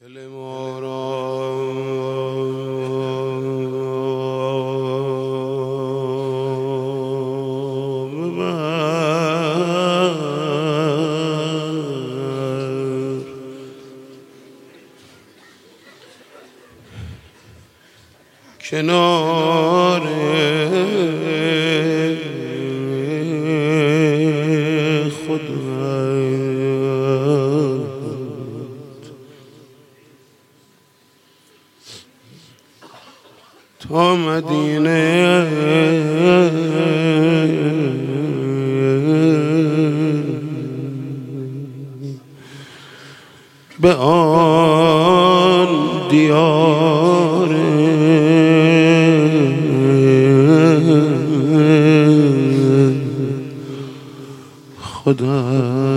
دل ما را ببر کنار تا مدینه به آن دیار خدا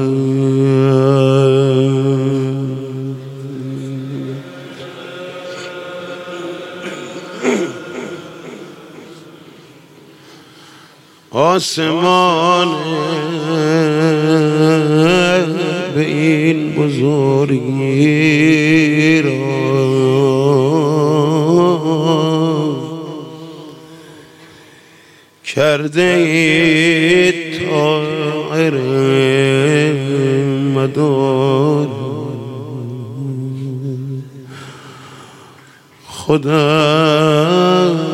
آسمان به این بزرگی را کرده ای طایر مدار خدا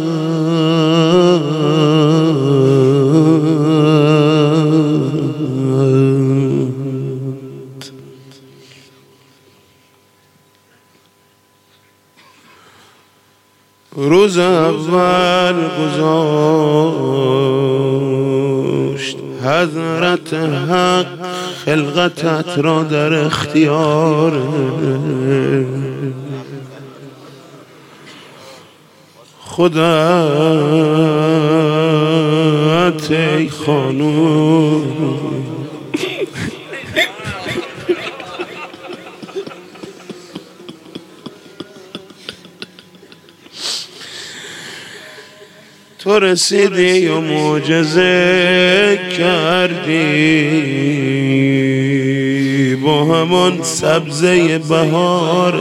روز اول گذاشت حضرت حق خلقتت را در اختیار خودت ای خانوم تو رسیدی و معجزه کردی با همان سبزه بهار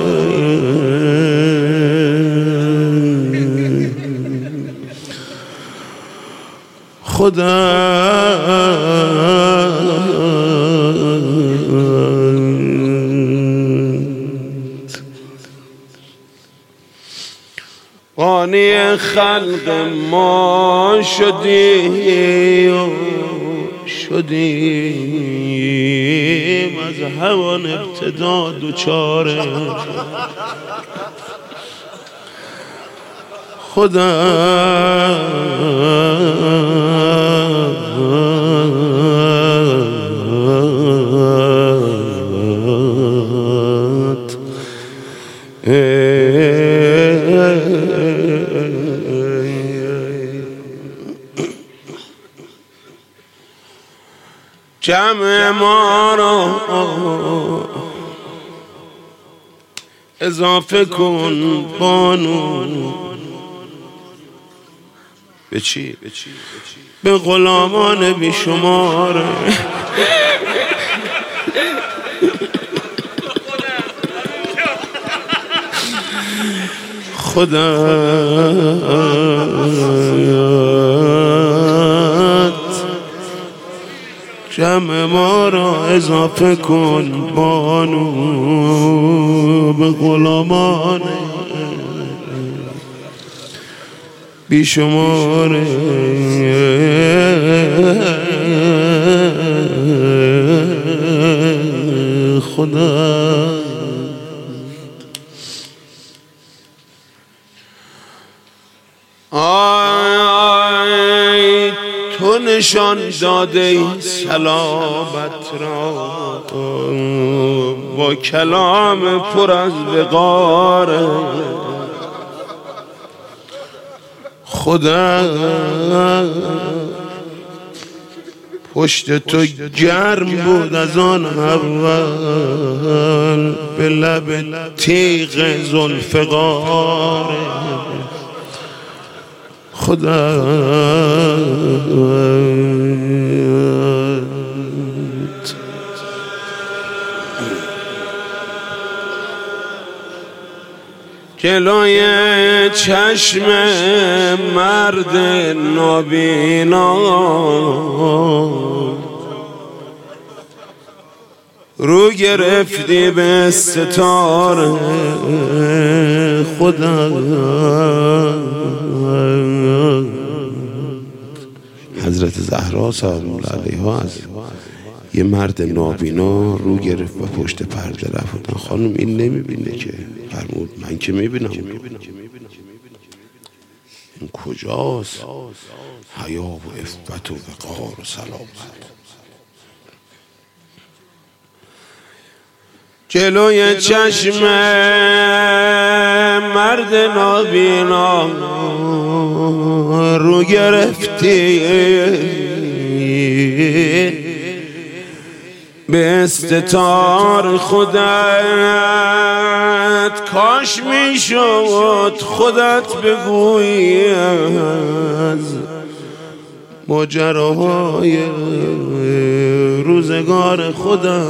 خدا قانی خلق ما شدیم از هوان ابتدا دوچاره خدا جمع ما را اضافه کن بانو به چی؟ به غلامان بیشمار خدا جمع ما را اضافه کن بانو به غلامان بیشمار خدا تو نشان داده صلابت را با کلام پر از وقار خدا پشت تو گرم بود از آن اول به لب تیغ ذوالفقار خدا جلوی چشم مرد نابینا رو گرفتی به ستاره خدا. حضرت زهرا سلام الله علیها از یه مرد نابینا رو گرفت و پشت پرده رفت. خانم این نمیبینه که؟ فرمود من که میبینم. این کجاست؟ حیا و عفت و وقار و سلامت. جلوی چشم مرد نابینا رو گرفتی به استطار خودت. کاش میشد خودت بگویی از ماجراهای روزگار خودت.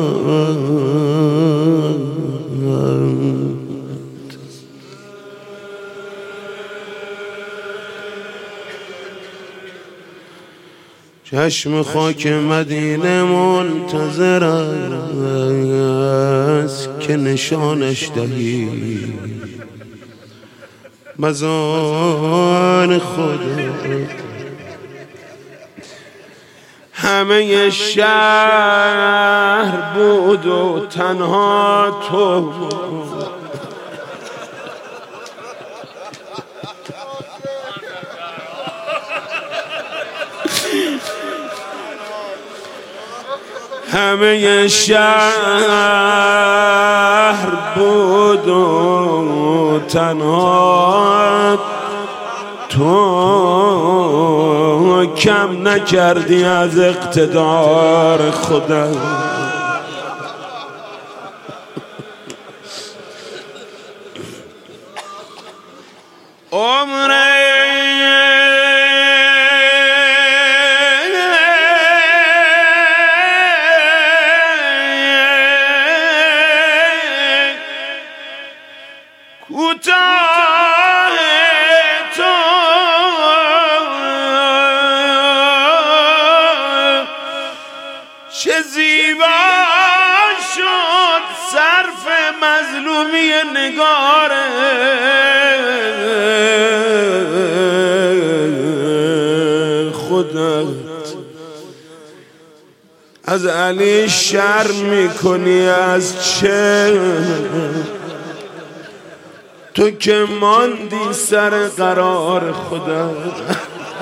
چشم خاک مدینه منتظر است که نشانش دهی مزار خودت. همه شهر بود و تنها تو همه شهر بود و تنها تو کم نکردی از اقتدار خودت. عمر کوتاه تو چه زیبا شد صرف مظلومی نگار خودت. از علی شرم میکنی از چه؟ تو که ماندی سر قرار خودت.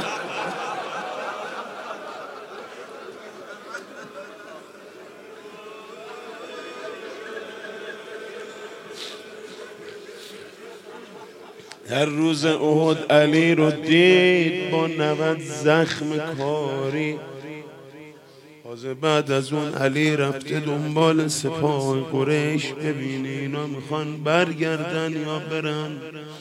در روز احد علی رو دید با 90 زخم کاری. تازه بعد از اون علی رفته دنبال سپاه قریش ببینه اینا میخوان برگردن یا برن.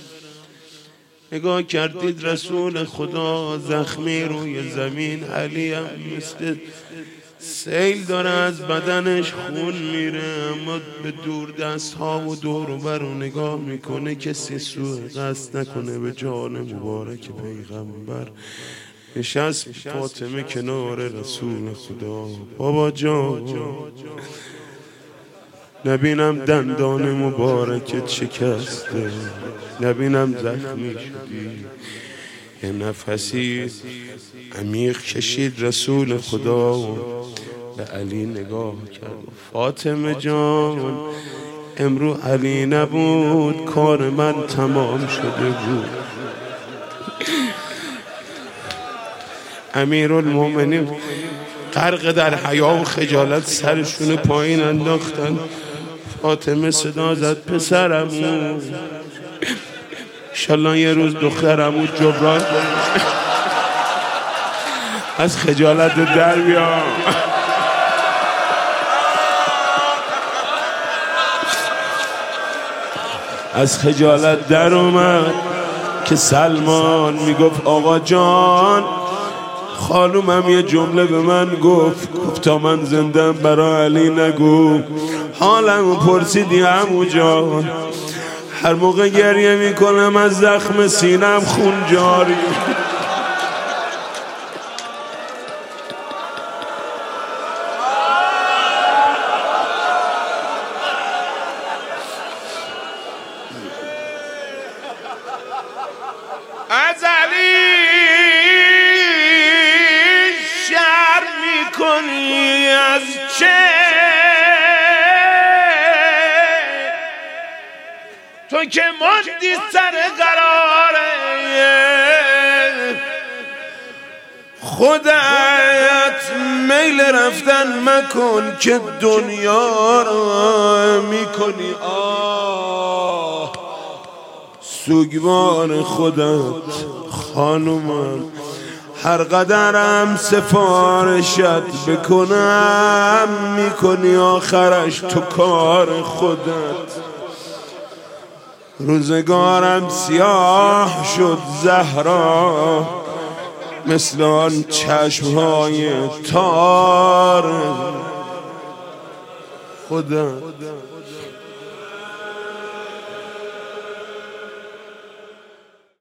نگاه کردید رسول خدا زخمی روی زمین، علی هم مثل سیل داره از بدنش خون میره، اما به دور دست ها و دور و بر رو نگاه میکنه کسی سوء قصد نکنه به جان مبارک پیغمبر. نشست فاطمه کنار رسول خدا. بابا جان نبینم دندان مبارکت شکسته، نبینم زخمی شدی. یه نفسی عمیق کشید رسول خدا و به علی نگاه کرد. فاطمه جان امرو علی نبود کار من تمام شده بود. امیرالمومنین غرق در حیا و خجالت سرشون پایین انداختن. فاطمه صدا زد پسرمو انشالله یه روز دخترمو جبران از خجالت در بیام. از خجالت در اومد که سلمان میگفت آقا جان خانومم یه جمله به من گفت تا من زندم برای علی نگو. حالمو پرسیدی عمو جان، هر موقع گریه میکنم از زخم سینم خون جاری. از علی شرم میکنی از چه؟ تو که ماندی سر قراره خودت میل رفتن مکن که دنیا را میکنی سوگوار خودت خانومم. هر قدرم سفارشت بکنم میکنی آخرش تو کار خودت. روزگارم سیاه شد زهرا مثل آن چشمهای تار خودت.